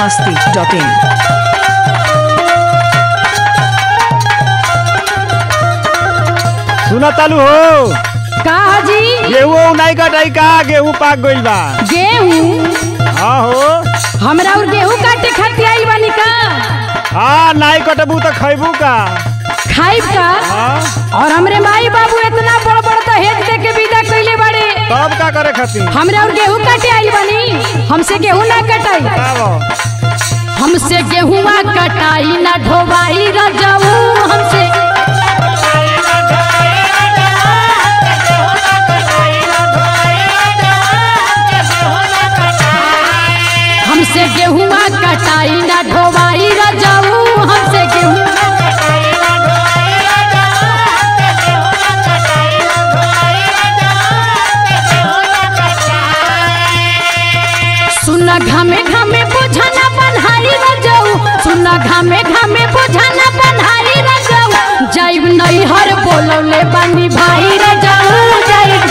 biharmasti.in। सुना तालू हो का जी? गेहूं नहीं कटाई का गेहूं पाक गइल बा। गेहूं? हाँ हो हमरा और गेहूं काटे खातिर आई बानी का? हाँ नहीं कटबू तो खैबू का। खाइब का? हाँ और हमरे माई बाबू इतना बड़ बड़ दहेज दे के विदा कइले बाड़े। तब का करे खातिर हमरा और गेहूं काटे आई बानी, हमसे गेहूं ना कटाई। बताओ। हमसे गेहुआ कटाई ना ढोवाई रजाऊ। हमसे गेहुआ कटाई ना ढोवाई रजाऊ। हमसे गेहूं सुना घामे घामे बुझाना बन्हारी रजाऊ। सुना घामे घामे बुझाना बन्हारी रजाऊ। जाइब नहीं हर बोलौले बानी भाई रजाऊ। जाइब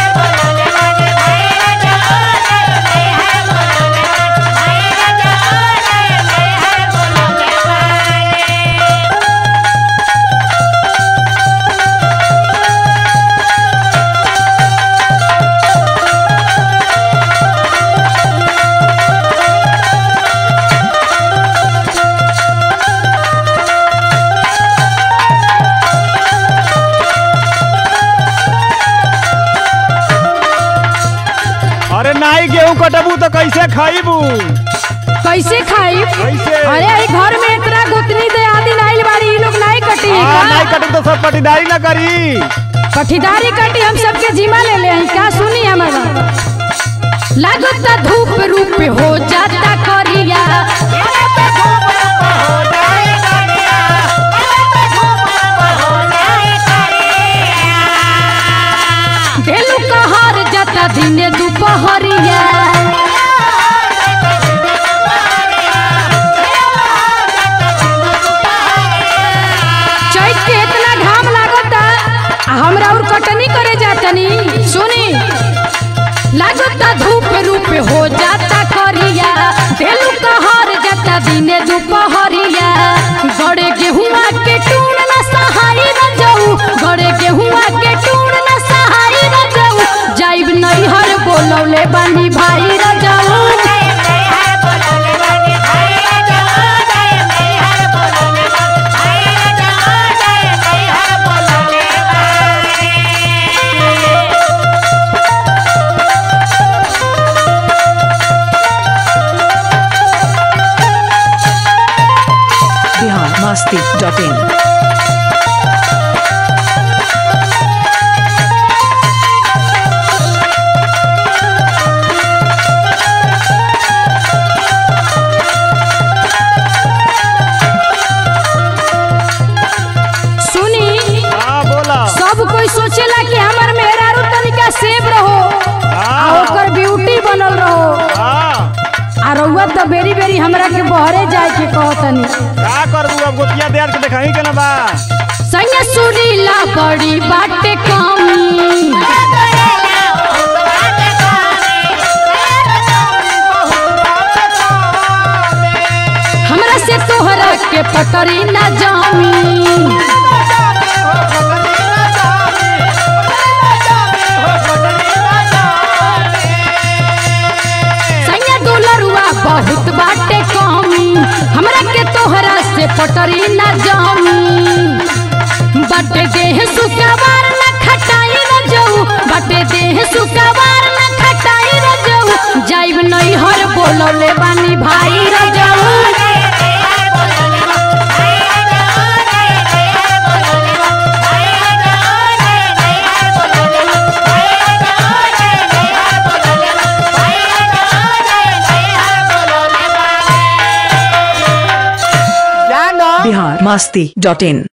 अरे नहीं गेहूं कटबू तो कैसे खैबू। कैसे खाई? कैसे? अरे ई घर में इतना गुतनी दे आदि नाइल बाड़ी, ई लोग नहीं कटी हाँ नहीं का? कटू तो सब पटीदारी ना करी। पठीदारी कटी हम सबके जिम्मा ले ले। का सुनी हमारा? लागता धूप रूप हो जाता करिया। देलू कहर जाता दिने दुपहरिया। चैत के इतना घाम लागता, हमरा और कटनी करे जातनी। सुनी, लागता धूप रूप हो जाता करिया। देलू कहर जाता दिने दुपहरिया। गड़े गेहुआ के टूण न सहाई न जाऊ। गड़े गेहुआ के टूण न सहाई न जाऊ। जाइब नहीं हर बोलौले बानी भाई रजाऊ। biharmasti.in। सुनी, हाँ बोला। सब कोई सोचेला कि हमर मेहरारू तनिका सेब रहो आ हाँ ओकर ब्यूटी बनल रहो। हाँ आ रउआ तो बेरी बेरी हमरा के बहरे जाए के कहतनी। का करबू अब गोतिया देर के देखाई के ना बा। संग सुरीला बड़ी बाटे कमी। हमरा से तोहरा के पटरी ना जामी। संग दुलरुआ बहुत बाटे कमी। हमरा के तोहरा से पटरी ना जामी। बटे देह सुकवार न खटाई न जाऊ। बटे देह सुकवार न खटाई न जाऊ। जाइब नहीं हर बोलौले बानी भाई रजाऊ। biharmasti.in।